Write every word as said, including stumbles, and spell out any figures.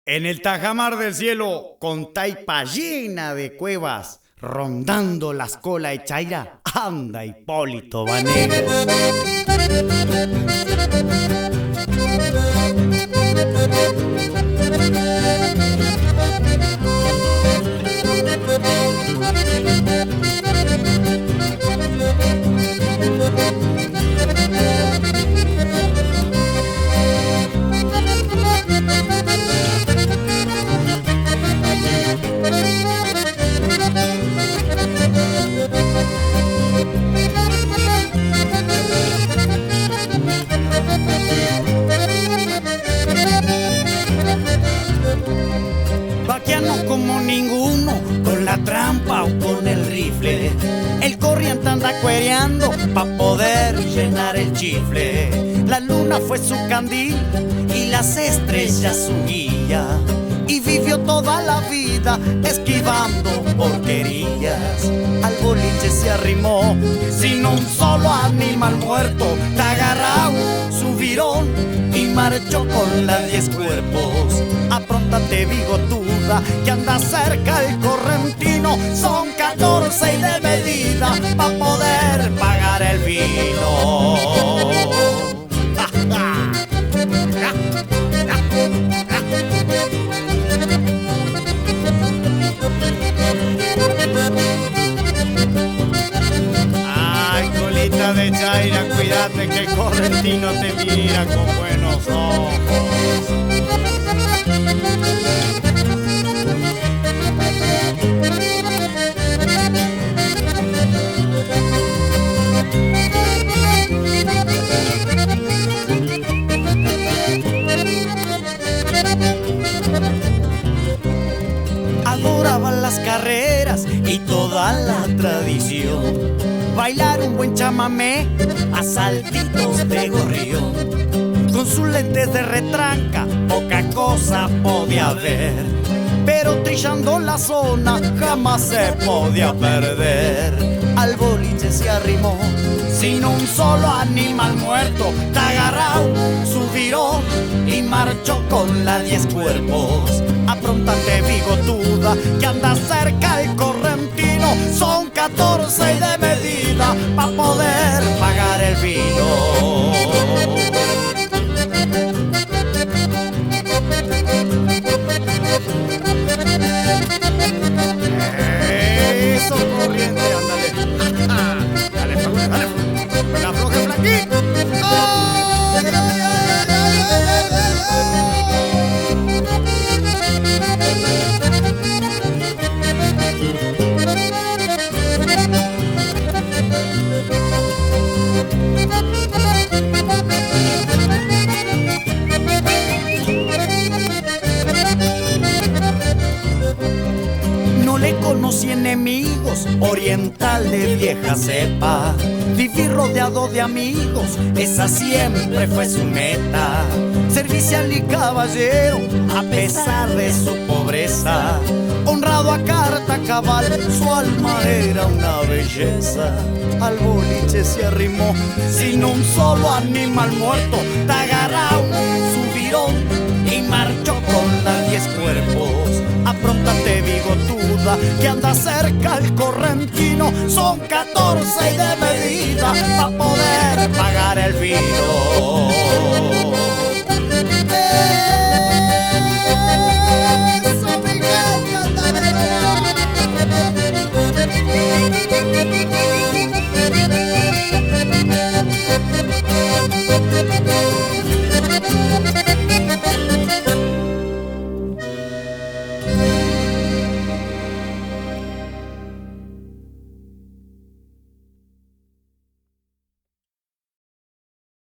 En el tajamar del cielo, con taipa llena de cuevas, rondando la escola de Chaira, anda Hipólito Vanegas. Vaquiano como ninguno, con la trampa o con el rifle. El corriente anda cuereando pa' poder llenar el chifle. La luna fue su candil y las estrellas su guía. Y vivió toda la vida esquivando porquerías. Al boliche se arrimó sin un solo animal muerto. Te agarró su virón y marchó con las diez cuerpos. Apróntate bigotuda que anda cerca el correntino. Son catorce y de medida pa' poder pagar el vino. Ay, colita de Chaira, cuídate que el correntino te mira con buenos ojos. Adoraban las carreras y toda la tradición, bailar un buen chamamé a saltitos de gorrión. Con sus lentes de retranca poca cosa podía ver, pero trillando la zona jamás se podía perder. Al boliche se arrimó sin un solo animal muerto. Te agarró su virón y marchó con las diez cuerpos. Apróntate bigotuda que anda cerca el correntino. Son catorce y de medida pa' poder pagar el vino. Eso, corriente, ándale. Dale, dale, dale. Con la floja flaquita. ¡Ay, ay, ay, ay, ay, ay! No le conocí enemigos, oriental de vieja cepa. Vivir rodeado de amigos, esa siempre fue su meta. Servicial y caballero, a pesar de su pobreza. Honrado a carta cabal, su alma era una belleza. Al boliche se arrimó sin un solo animal muerto. Te agarró su virón y marchó con las diez cuerpos. Apróntate bigotuda que anda cerca el correntino. Son catorce y de medida pa' poder pagar el vino. ¡Eh!